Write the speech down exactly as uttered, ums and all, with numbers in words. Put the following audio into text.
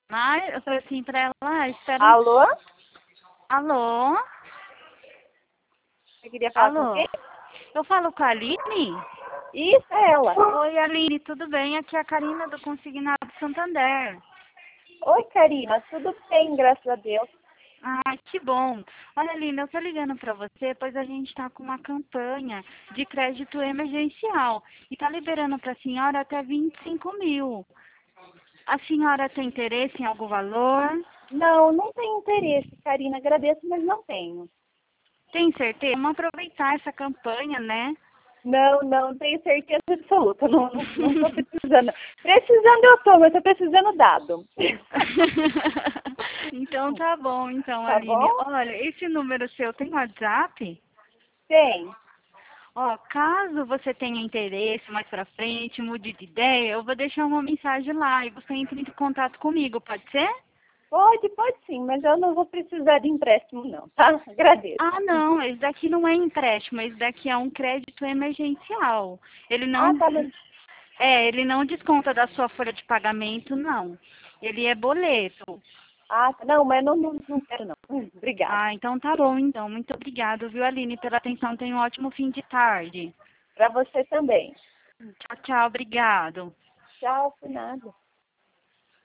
Ai, eu falei assim pra ela, ah, espera um... Alô? Alô? Você queria falar com Alô? quem? Eu falo com a Aline? Isso, é ela. Oi, Aline, tudo bem? Aqui é a Karina do Consignado Santander. Oi, Karina. Tudo bem, graças a Deus. Ah, que bom. Olha, Aline, eu tô ligando pra você, pois a gente tá com uma campanha de crédito emergencial e tá liberando pra senhora até vinte e cinco mil. A senhora tem interesse em algum valor? Não, não tenho interesse, Karina. Agradeço, mas não tenho. Tem certeza? Vamos aproveitar essa campanha, né? Não, não tenho certeza absoluta. Não, não, não tô precisando. Precisando eu tô, mas tô precisando dado. Então tá bom, então, Tá Aline. bom? Olha, esse número seu tem WhatsApp? Tem. Ó, caso você tenha interesse mais pra frente, mude de ideia, eu vou deixar uma mensagem lá e você entra em contato comigo, pode ser? Pode, pode sim, mas eu não vou precisar de empréstimo não, tá? Agradeço. Ah, não, esse daqui não é empréstimo, esse daqui é um crédito emergencial. Ele Ah, não, tá, mas... é, ele não desconta da sua folha de pagamento, não. Ele é boleto. Ah, tá. Não, mas não, não, não quero não. Hum, Obrigada. Ah, então tá bom, então. Muito obrigada, viu, Aline, pela atenção. Tenha um ótimo fim de tarde. Pra você também. Tchau, tchau, obrigado. Tchau, por nada.